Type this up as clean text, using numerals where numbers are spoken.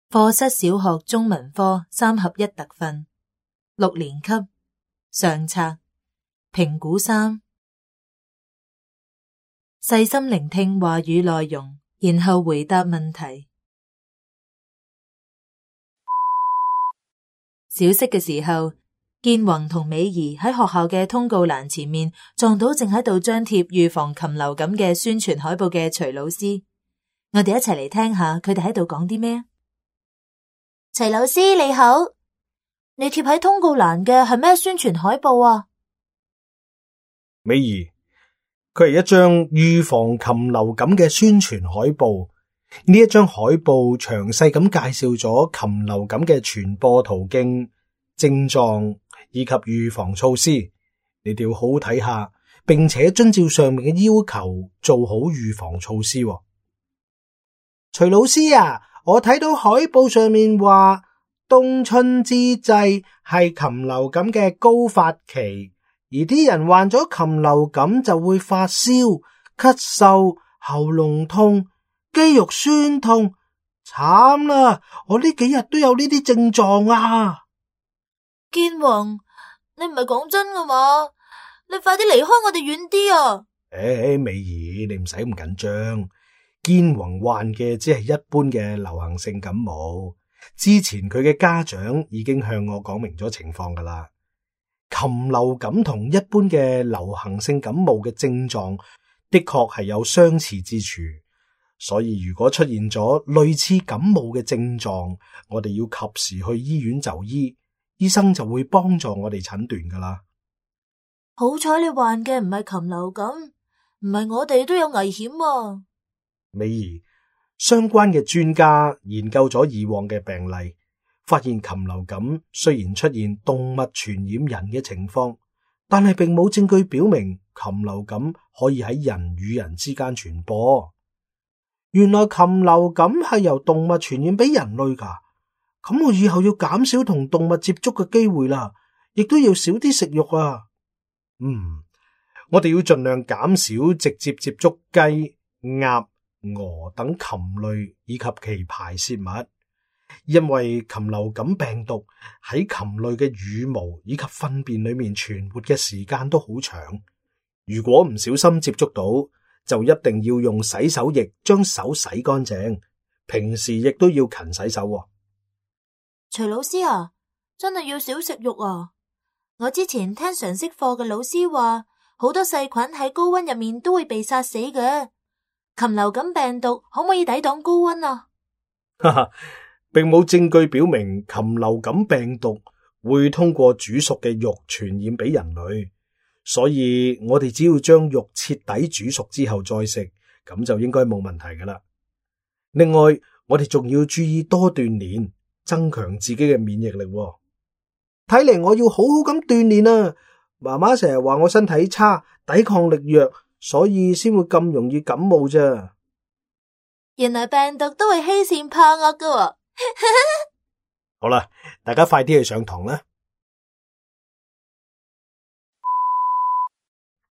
課室小學中文科3合1特訓，6年級上冊評估3，細心聆聽話語內容，然後回答問題。小息嘅時候，建宏同美儀喺學校嘅通告欄前面撞到正喺度張貼預防禽流感嘅宣傳海報嘅徐老師。我哋一齊嚟聽下佢哋喺度講啲咩。 徐老師你好，你貼喺通告欄嘅係咩宣傳海報啊？ 美儀，佢係一張預防禽流感嘅宣傳海報。呢一張海報詳細咁介紹咗禽流感嘅傳播途徑、症狀以及預防措施。你哋要好好睇下，並且遵照上面嘅要求做好預防措施。徐老師啊，我睇到海報上面話冬春之際係禽流感嘅高發期，而啲人患咗禽流感就會發燒、咳嗽、喉嚨痛、肌肉酸痛。慘啦，我呢幾日都有呢啲症狀啊！ 建宏，你唔係講真㗎嘛？你快啲離開我哋遠啲啊！ 美儀，你唔使咁緊張。建宏患嘅只係一般嘅流行性感冒，之前佢嘅家長已經向我講明咗情況噶啦。禽流感同一般嘅流行性感冒嘅症狀的確係有相似之處，所以如果出現咗類似感冒嘅症狀，我哋要及時去醫院就醫，醫生就會幫助我哋診斷噶啦。 好彩你患嘅唔係禽流感，唔係我哋都有危險啊！ 美儀，相關嘅專家研究咗以往嘅病例，發現禽流感雖然出現動物傳染人嘅情況，但係並冇證據表明禽流感可以喺人與人之間傳播。原來禽流感係由動物傳染俾人類噶，咁我以後要減少同動物接觸嘅機會啦，亦都要少啲食肉啊。我哋要盡量減少直接接觸雞、鴨、鵝等禽類以及其排泄物，因為禽流感病毒喺禽類嘅羽毛以及糞便裏面存活嘅時間都好長。如果唔小心接觸到，就一定要用洗手液將手洗乾淨，平時亦都要勤洗手。 徐老師啊，真係要少食肉啊！我之前聽常識課嘅老師話，好多細菌喺高溫入面都會被殺死嘅。禽流感病毒可唔可以抵擋高溫啊？ 並冇證據表明禽流感病毒會通過煮熟嘅肉傳染俾人類，所以我哋只要將肉徹底煮熟之後再食，咁就應該冇問題噶啦。另外，我哋仲要注意多鍛煉，增強自己嘅免疫力。睇嚟我要好好咁鍛煉啊！媽媽成日話我身體差，抵抗力弱，所以先會咁容易感冒啫。 原來病毒都會欺善怕惡噶。 好啦，大家快啲去上堂啦。